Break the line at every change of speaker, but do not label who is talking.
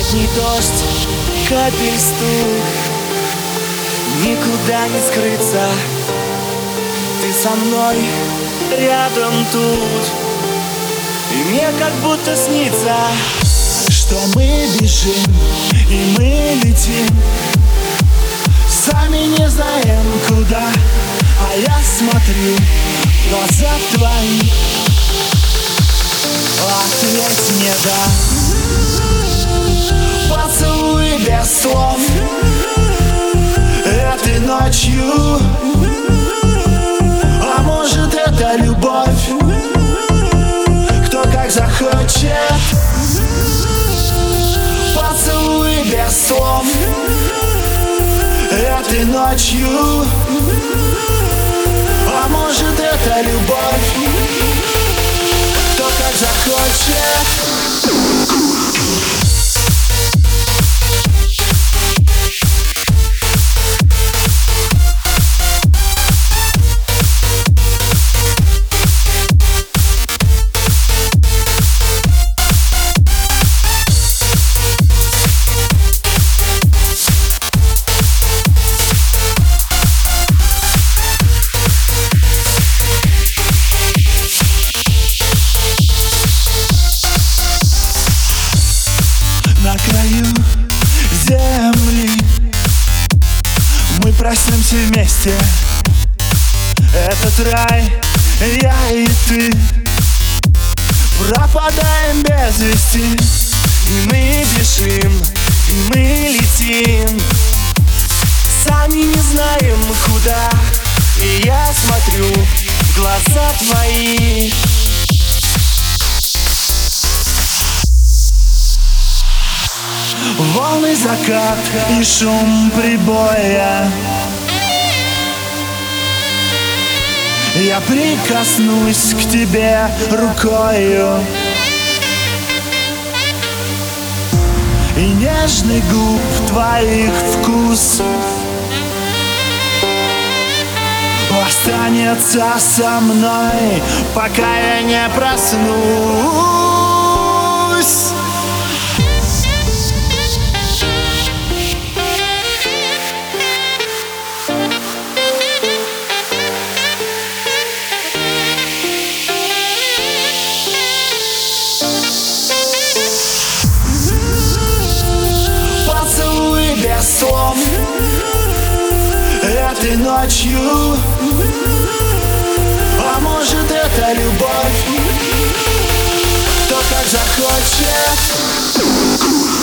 летний дождь, капель стук, никуда не скрыться. Ты со мной рядом тут, и мне как будто снится, что мы бежим и мы летим, сами не знаем куда. А я смотрю в глаза твои, ответь мне да. Поцелуй без слов этой ночью, а может это любовь, кто как захочет. Поцелуй без слов этой ночью, а может это любовь, кто как захочет. На краю земли мы проснемся вместе. Этот рай, я и ты, пропадаем без вести. И мы бежим, и мы летим, сами не знаем куда. И я смотрю в глаза твои, волны, закат и шум прибоя. Я прикоснусь к тебе рукою, и нежный губ твоих вкус останется со мной, пока я не проснусь. Без слов этой ночью, а может это любовь, кто как захочет.